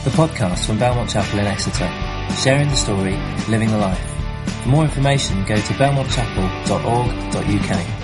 the podcast from Belmont Chapel in Exeter, sharing the story, living the life. For more information, go to belmontchapel.org.uk.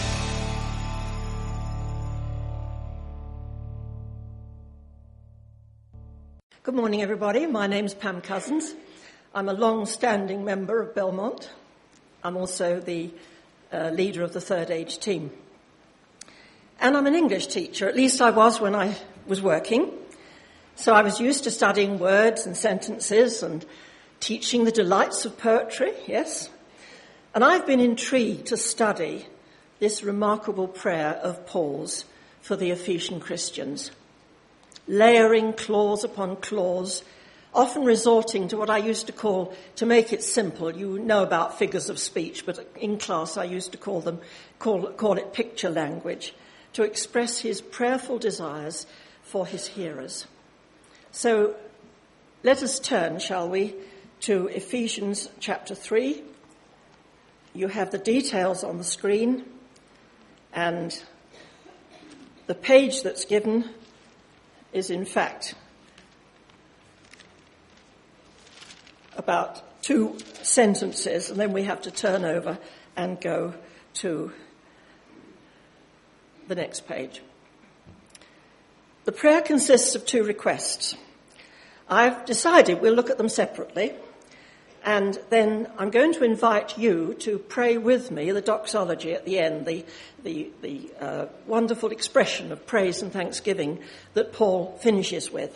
Good morning, everybody. My name's Pam Cousins. I'm a long-standing member of Belmont. I'm also the leader of the Third Age team. And I'm an English teacher, at least I was when I was working. So I was used to studying words and sentences and teaching the delights of poetry, yes. And I've been intrigued to study this remarkable prayer of Paul's for the Ephesian Christians, layering clause upon clause, often resorting to what I used to call, to make it simple, you know about figures of speech, but in class I used to call it picture language, to express his prayerful desires for his hearers. So let us turn, shall we, to Ephesians chapter 3. You have the details on the screen, and the page that's given is in fact about 2 sentences, and then we have to turn over and go to the next page. The prayer consists of 2 requests. I've decided we'll look at them separately, and then I'm going to invite you to pray with me the doxology at the end, the wonderful expression of praise and thanksgiving that Paul finishes with.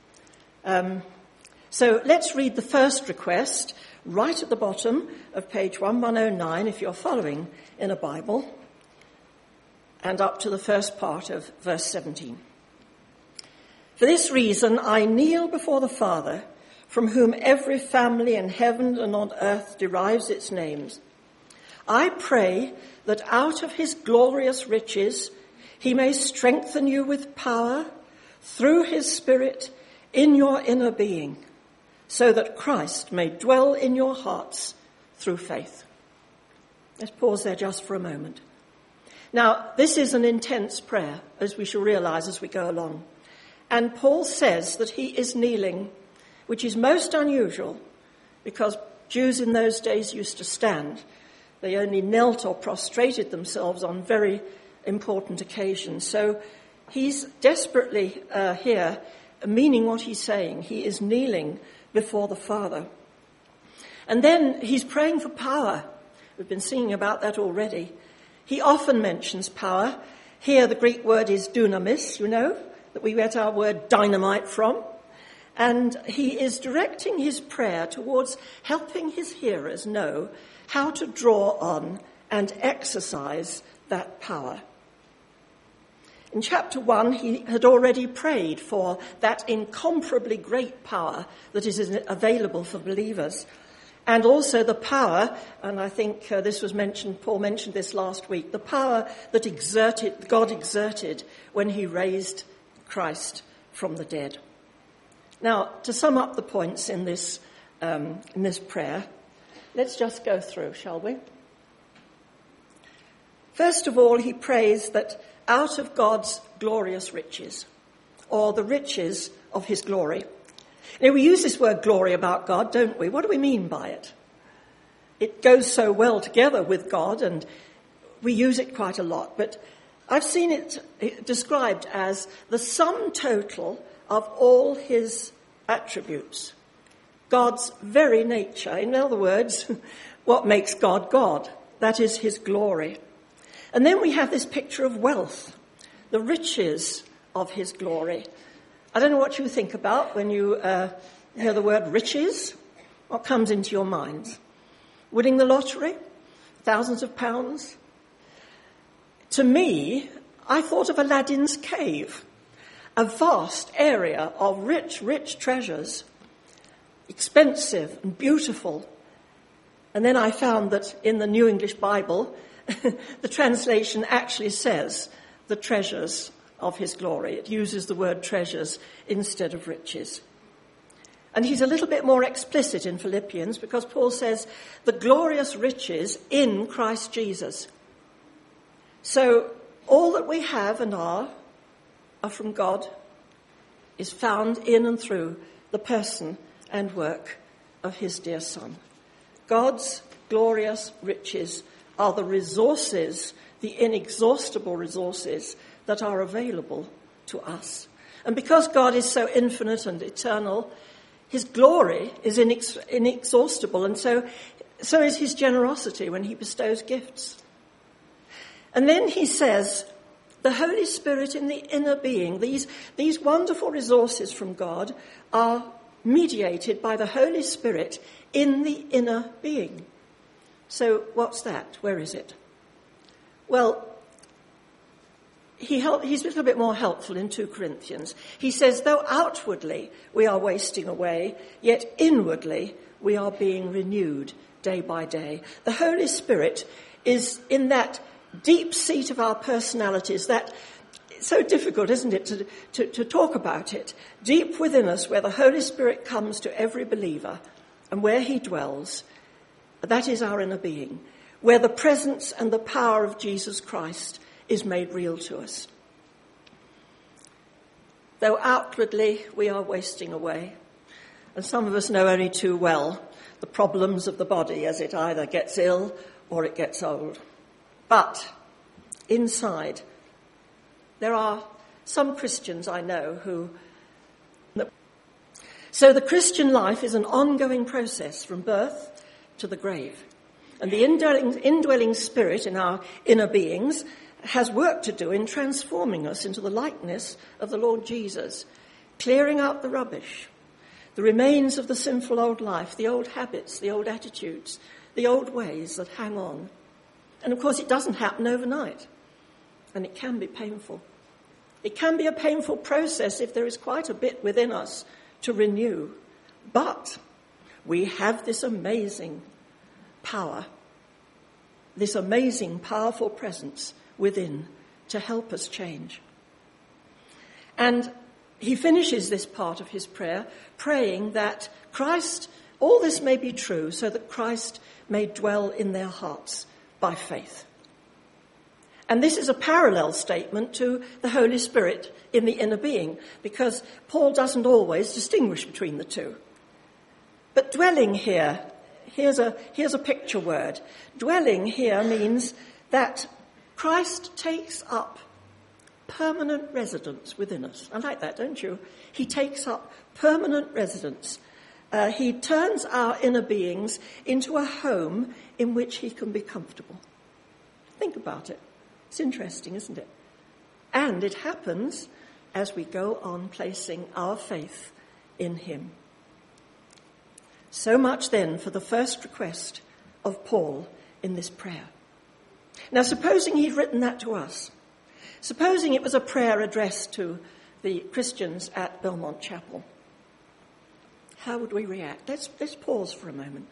So let's read the first request right at the bottom of page 1109 if you're following in a Bible, and up to the first part of verse 17. For this reason I kneel before the Father, from whom every family in heaven and on earth derives its names. I pray that out of his glorious riches he may strengthen you with power through his Spirit in your inner being, so that Christ may dwell in your hearts through faith. Let's pause there just for a moment. Now, this is an intense prayer, as we shall realize as we go along. And Paul says that he is kneeling, which is most unusual because Jews in those days used to stand. They only knelt or prostrated themselves on very important occasions. So he's desperately here, meaning what he's saying. He is kneeling before the Father. And then he's praying for power. We've been singing about that already. He often mentions power. Here the Greek word is dunamis, you know, that we get our word dynamite from. And he is directing his prayer towards helping his hearers know how to draw on and exercise that power. In chapter 1, he had already prayed for that incomparably great power that is available for believers. And also the power, and I think this was mentioned, Paul mentioned this last week, the power that God exerted when he raised Christ from the dead. Now, to sum up the points in this prayer, let's just go through, shall we? First of all, he prays that out of God's glorious riches, or the riches of his glory. Now, we use this word glory about God, don't we? What do we mean by it? It goes so well together with God, and we use it quite a lot, but I've seen it described as the sum total of all his attributes, God's very nature. In other words, what makes God God? That is his glory. And then we have this picture of wealth, the riches of his glory. I don't know what you think about when you hear the word riches. What comes into your mind? Winning the lottery? Thousands of pounds? To me, I thought of Aladdin's cave, a vast area of rich, rich treasures, expensive and beautiful. And then I found that in the New English Bible, the translation actually says the treasures of his glory. It uses the word treasures instead of riches. And he's a little bit more explicit in Philippians because Paul says the glorious riches in Christ Jesus. So all that we have and are from God. is found in and through the person and work of his dear Son. God's glorious riches are the resources, the inexhaustible resources that are available to us. And because God is so infinite and eternal, his glory is inexhaustible, and so is his generosity when he bestows gifts. And then he says, the Holy Spirit in the inner being, these wonderful resources from God are mediated by the Holy Spirit in the inner being. So what's that? Where is it? Well, he's a little bit more helpful in 2 Corinthians. He says, though outwardly we are wasting away, yet inwardly we are being renewed day by day. The Holy Spirit is in that deep seat of our personalities, that it's so difficult, isn't it, to talk about it. Deep within us, where the Holy Spirit comes to every believer and where he dwells, that is our inner being, where the presence and the power of Jesus Christ is made real to us. Though outwardly we are wasting away, and some of us know only too well the problems of the body as it either gets ill or it gets old. But inside, there are some Christians I know who... So the Christian life is an ongoing process from birth to the grave. And the indwelling spirit in our inner beings has work to do in transforming us into the likeness of the Lord Jesus, clearing out the rubbish, the remains of the sinful old life, the old habits, the old attitudes, the old ways that hang on. And of course it doesn't happen overnight, and it can be painful. It can be a painful process if there is quite a bit within us to renew. But we have this amazing power, this amazing, powerful presence within to help us change. And he finishes this part of his prayer praying that Christ, all this may be true, so that Christ may dwell in their hearts by faith. And this is a parallel statement to the Holy Spirit in the inner being, because Paul doesn't always distinguish between the two. But dwelling here, here's a picture word. Dwelling here means that Christ takes up permanent residence within us. I like that, don't you? He takes up permanent residence. He turns our inner beings into a home in which he can be comfortable. Think about it. It's interesting, isn't it? And it happens as we go on placing our faith in him. So much then for the first request of Paul in this prayer. Now, supposing he'd written that to us, supposing it was a prayer addressed to the Christians at Belmont Chapel, how would we react? Let's pause for a moment.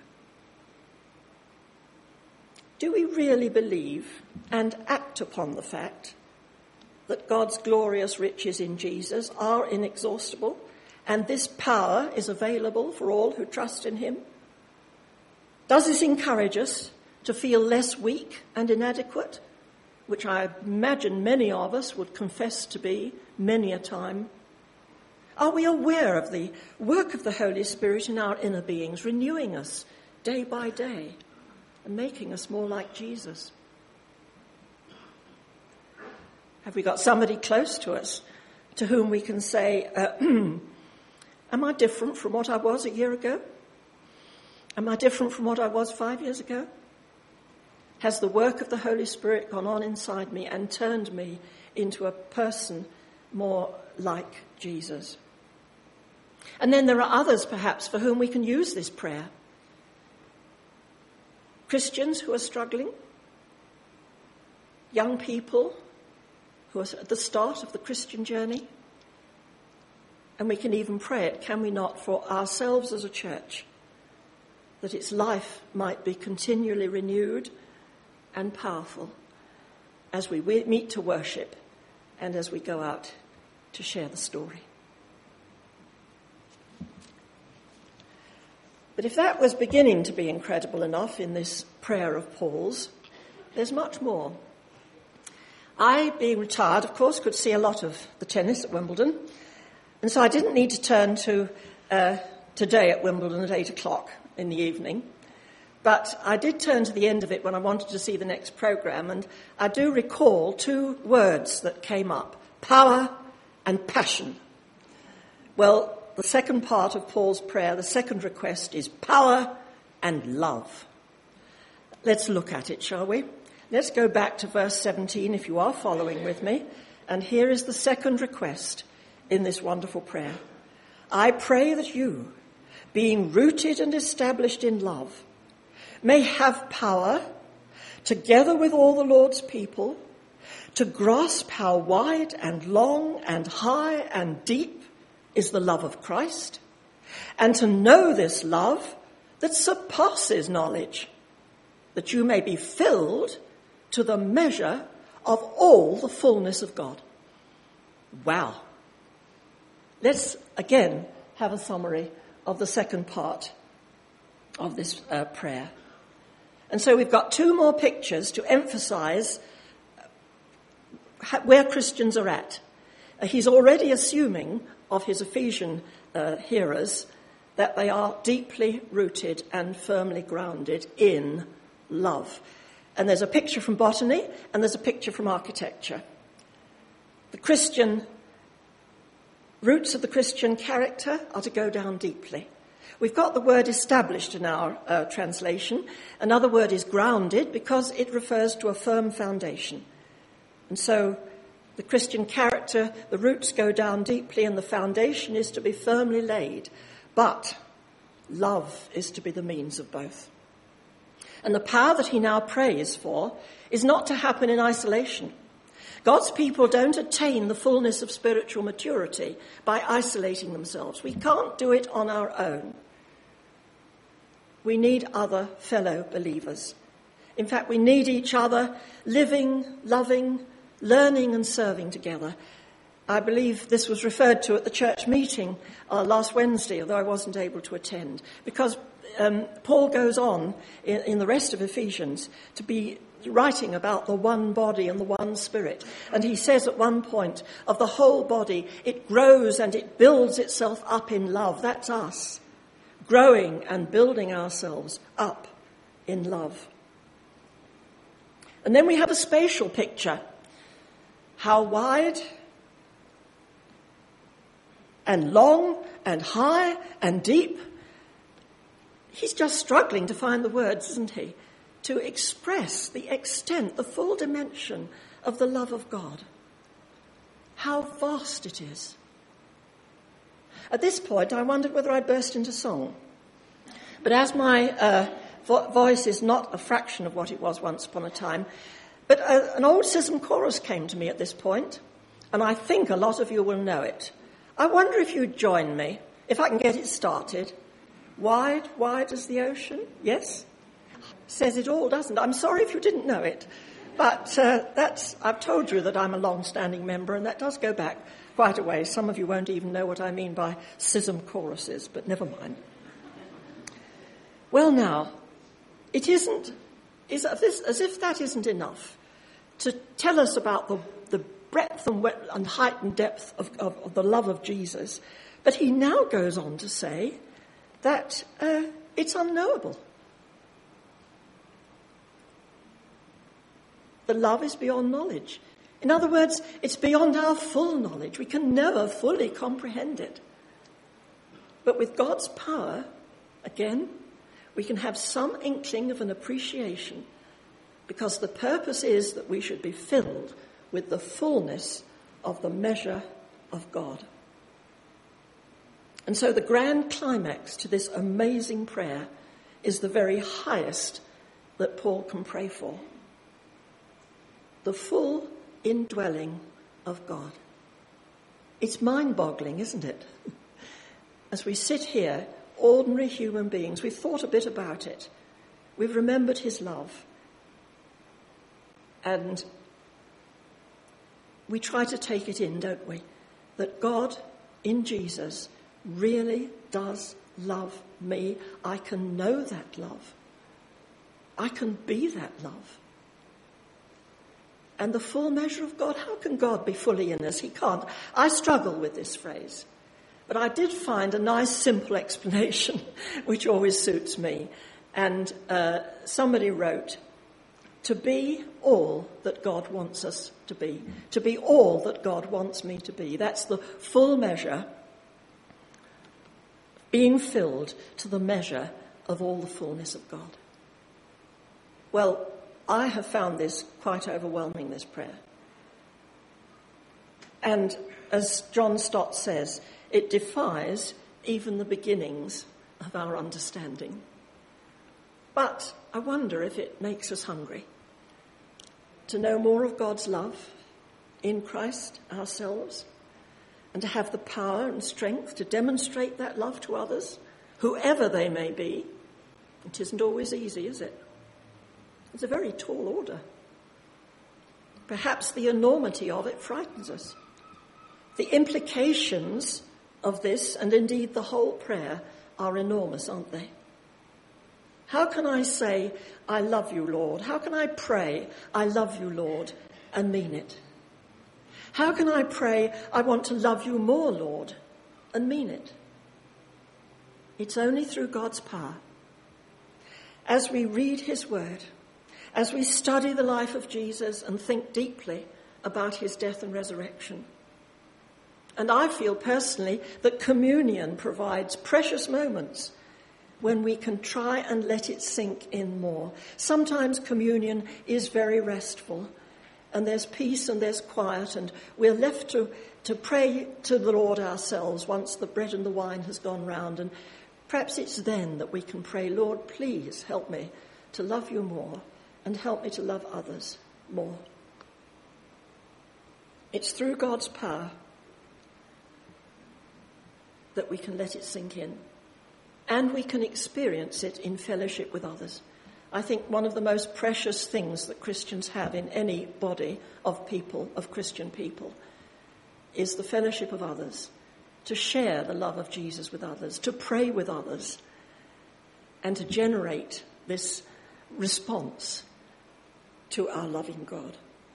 Do we really believe and act upon the fact that God's glorious riches in Jesus are inexhaustible and this power is available for all who trust in him? Does this encourage us to feel less weak and inadequate, which I imagine many of us would confess to be many a time? Are we aware of the work of the Holy Spirit in our inner beings, renewing us day by day and making us more like Jesus? Have we got somebody close to us to whom we can say, am I different from what I was a year ago? Am I different from what I was 5 years ago? Has the work of the Holy Spirit gone on inside me and turned me into a person more like Jesus? And then there are others, perhaps, for whom we can use this prayer. Christians who are struggling, young people who are at the start of the Christian journey. And we can even pray it, can we not, for ourselves as a church, that its life might be continually renewed and powerful as we meet to worship and as we go out to share the story. But if that was beginning to be incredible enough in this prayer of Paul's, there's much more. I, being retired, of course, could see a lot of the tennis at Wimbledon, And so I didn't need to turn to today at Wimbledon at 8 o'clock in the evening. But I did turn to the end of it when I wanted to see the next programme, and I do recall two words that came up, power and passion. Well, the second part of Paul's prayer, the second request, is power and love. Let's look at it, shall we? Let's go back to verse 17 if you are following with me. And here is the second request in this wonderful prayer. I pray that you, being rooted and established in love, may have power, together with all the Lord's people, to grasp how wide and long and high and deep is the love of Christ, and to know this love that surpasses knowledge, that you may be filled to the measure of all the fullness of God. Wow. Let's again have a summary of the second part of this prayer. And so we've got two more pictures to emphasize where Christians are at. He's already assuming of his Ephesian hearers that they are deeply rooted and firmly grounded in love. And there's a picture from botany and there's a picture from architecture. The Christian roots of the Christian character are to go down deeply. We've got the word established in our translation. Another word is grounded because it refers to a firm foundation. And so the Christian character, the roots go down deeply and the foundation is to be firmly laid. But love is to be the means of both. And the power that he now prays for is not to happen in isolation. God's people don't attain the fullness of spiritual maturity by isolating themselves. We can't do it on our own. We need other fellow believers. In fact, we need each other living, loving, learning and serving together. I believe this was referred to at the church meeting last Wednesday, although I wasn't able to attend, because Paul goes on in the rest of Ephesians to be writing about the one body and the one spirit. And he says at one point of the whole body, it grows and it builds itself up in love. That's us, growing and building ourselves up in love. And then we have a spatial picture. How wide and long and high and deep. He's just struggling to find the words, isn't he, to express the extent, the full dimension of the love of God. How vast it is. At this point, I wondered whether I'd burst into song. But as my voice is not a fraction of what it was once upon a time, but an old schism chorus came to me at this point, and I think a lot of you will know it. I wonder if you'd join me, if I can get it started. Wide, wide as the ocean, yes? Says it all, doesn't it? I'm sorry if you didn't know it, but I've told you that I'm a long-standing member, and that does go back quite a way. Some of you won't even know what I mean by schism choruses, but never mind. Well, now, it isn't, as if that isn't enough to tell us about the breadth and height and depth of the love of Jesus, but he now goes on to say that it's unknowable. The love is beyond knowledge. In other words, it's beyond our full knowledge. We can never fully comprehend it. But with God's power, again, we can have some inkling of an appreciation, because the purpose is that we should be filled with the fullness of the measure of God. And so the grand climax to this amazing prayer is the very highest that Paul can pray for. The full indwelling of God. It's mind-boggling, isn't it? As we sit here, ordinary human beings, we've thought a bit about it. We've remembered his love. And we try to take it in, don't we? That God, in Jesus, really does love me. I can know that love. I can be that love. And the full measure of God, how can God be fully in us? He can't. I struggle with this phrase. But I did find a nice, simple explanation, which always suits me. And somebody wrote, to be all that God wants us to be all that God wants me to be. That's the full measure, being filled to the measure of all the fullness of God. Well, I have found this quite overwhelming, this prayer. And as John Stott says, it defies even the beginnings of our understanding. But I wonder if it makes us hungry to know more of God's love in Christ ourselves, and to have the power and strength to demonstrate that love to others, whoever they may be. It isn't always easy, is it? It's a very tall order. Perhaps the enormity of it frightens us. The implications of this, and indeed the whole prayer, are enormous, aren't they? How can I say, I love you, Lord? How can I pray, I love you, Lord, and mean it? How can I pray, I want to love you more, Lord, and mean it? It's only through God's power. As we read his word, as we study the life of Jesus and think deeply about his death and resurrection. And I feel personally that communion provides precious moments when we can try and let it sink in more. Sometimes communion is very restful, and there's peace and there's quiet, and we're left to pray to the Lord ourselves once the bread and the wine has gone round. And perhaps it's then that we can pray, Lord, please help me to love you more, and help me to love others more. It's through God's power that we can let it sink in, and we can experience it in fellowship with others. I think one of the most precious things that Christians have in any body of people, of Christian people, is the fellowship of others, to share the love of Jesus with others, to pray with others, and to generate this response to our loving God.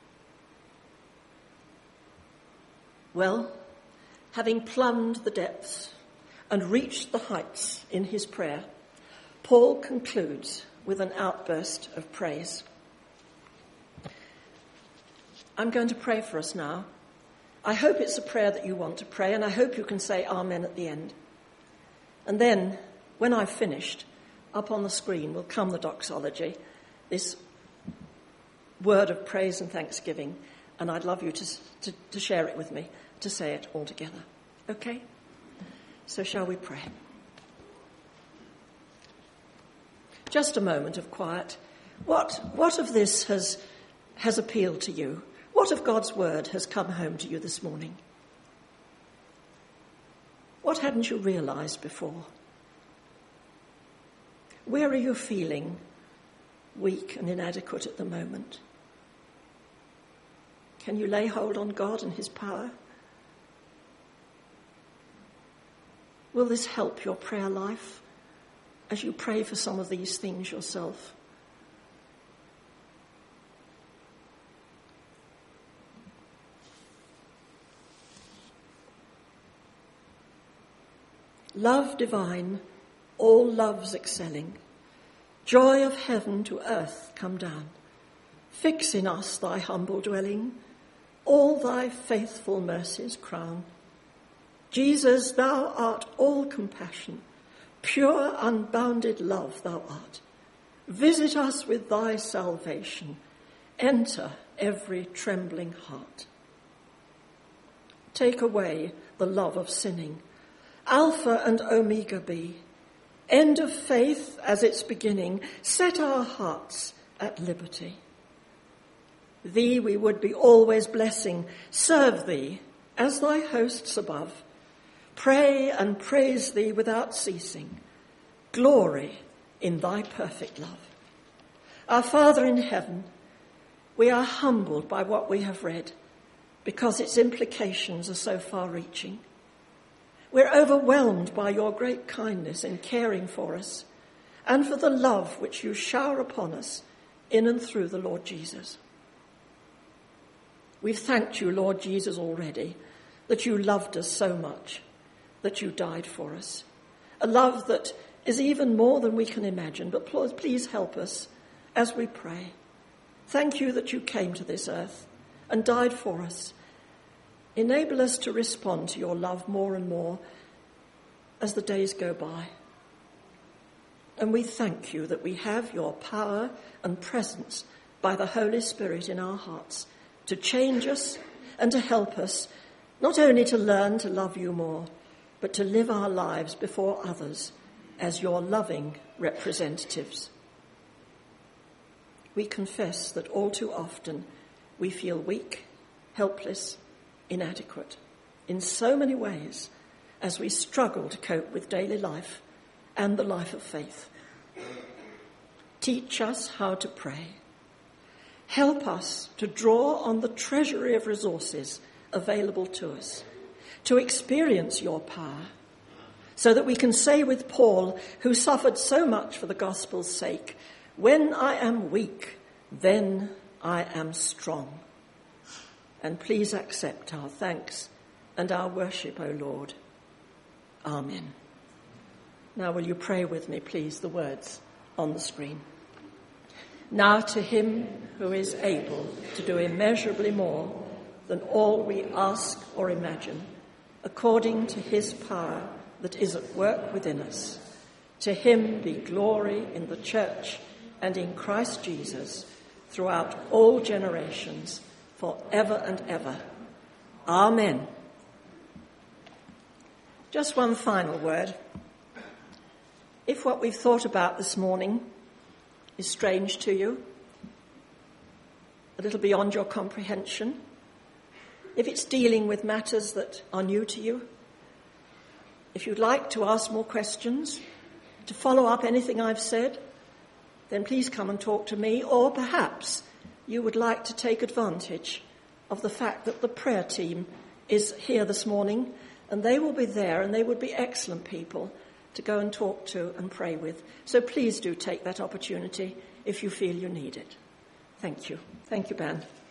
Well, having plumbed the depths and reached the heights in his prayer, Paul concludes with an outburst of praise. I'm going to pray for us now. I hope it's a prayer that you want to pray, and I hope you can say amen at the end. And then, when I've finished, up on the screen will come the doxology, this word of praise and thanksgiving, and I'd love you to share it with me, to say it all together. Okay? So shall we pray? Just a moment of quiet. What of this has appealed to you? What of God's word has come home to you this morning? What hadn't you realized before? Where are you feeling weak and inadequate at the moment? Can you lay hold on God and his power? Will this help your prayer life as you pray for some of these things yourself? Love divine, all loves excelling, joy of heaven to earth come down. Fix in us thy humble dwelling, all thy faithful mercies crown. Jesus, thou art all compassion, pure unbounded love thou art. Visit us with thy salvation, enter every trembling heart. Take away the love of sinning, Alpha and Omega be, end of faith as its beginning, set our hearts at liberty. Thee we would be always blessing, serve thee as thy hosts above, pray and praise thee without ceasing, glory in thy perfect love. Our Father in heaven, we are humbled by what we have read because its implications are so far-reaching. We're overwhelmed by your great kindness in caring for us and for the love which you shower upon us in and through the Lord Jesus. We've thanked you, Lord Jesus, already, that you loved us so much, that you died for us. A love that is even more than we can imagine. But please help us as we pray. Thank you that you came to this earth and died for us. Enable us to respond to your love more and more as the days go by. And we thank you that we have your power and presence by the Holy Spirit in our hearts to change us and to help us not only to learn to love you more, but to live our lives before others as your loving representatives. We confess that all too often we feel weak, helpless, inadequate in so many ways as we struggle to cope with daily life and the life of faith. Teach us how to pray. Help us to draw on the treasury of resources available to us, to experience your power, so that we can say with Paul, who suffered so much for the gospel's sake, "When I am weak, then I am strong." And please accept our thanks and our worship, O Lord. Amen. Now will you pray with me, please, the words on the screen. Now to him who is able to do immeasurably more than all we ask or imagine, according to his power that is at work within us. To him be glory in the church and in Christ Jesus throughout all generations, forever and ever. Amen. Just one final word. If what we've thought about this morning is strange to you, a little beyond your comprehension, if it's dealing with matters that are new to you, if you'd like to ask more questions, to follow up anything I've said, then please come and talk to me, or perhaps you would like to take advantage of the fact that the prayer team is here this morning, and they will be there, and they would be excellent people to go and talk to and pray with. So please do take that opportunity if you feel you need it. Thank you. Thank you, band.